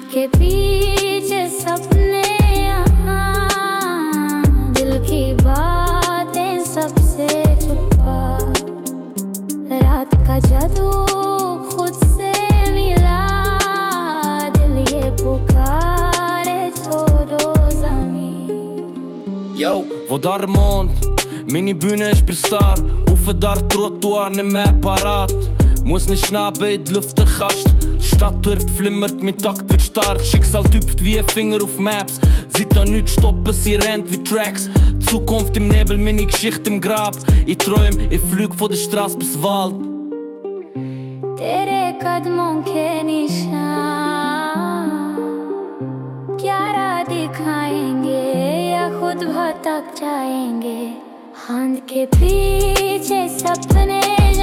के पीछे सपने यहाँ, दिल की बातें सबसे छुपा, रात का जादू खुद से मिला, दिल ये पुकारे छोड़ो ज़मीन. Yo, wo der Mond, meine Bühne, ich bin Star. Auf der Trottoir, nicht mehr parat. Muss nicht schnappen, in die Luft kast. Stadt wirft, flimmert, mit Takt wird stark. Schicksal tüpft wie ein Finger auf Maps. Sieht da nichts stoppen, sie rennt wie Tracks. Zukunft im Nebel, meine Geschichte im Grab. Ich träum, ich flüg von der Straße bis Wald. तेरे कदमों के निशान क्या राह दिखाएंगे या खुद भटक जाएंगे. हाथ के पीछे सपने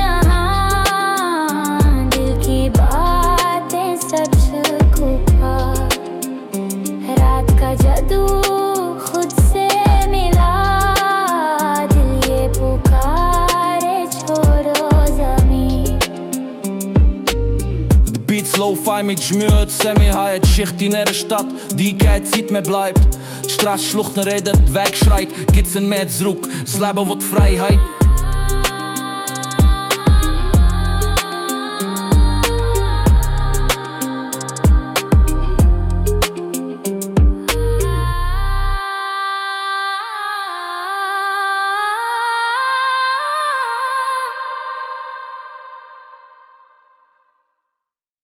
जहाँ, दिल की बातें सबसे छुपा, रात का जादू खुद से मिला, दिल ये पुकारे छोड़ो ज़मीन. Beats Lo-Fi mit Schmür, Semi-High, Schicht in einer Stadt, die keine Zeit mehr bleibt. Straße, Schluchten redet, wegschreit, gibt's ein mehr zurück. Das Leben will Freiheit.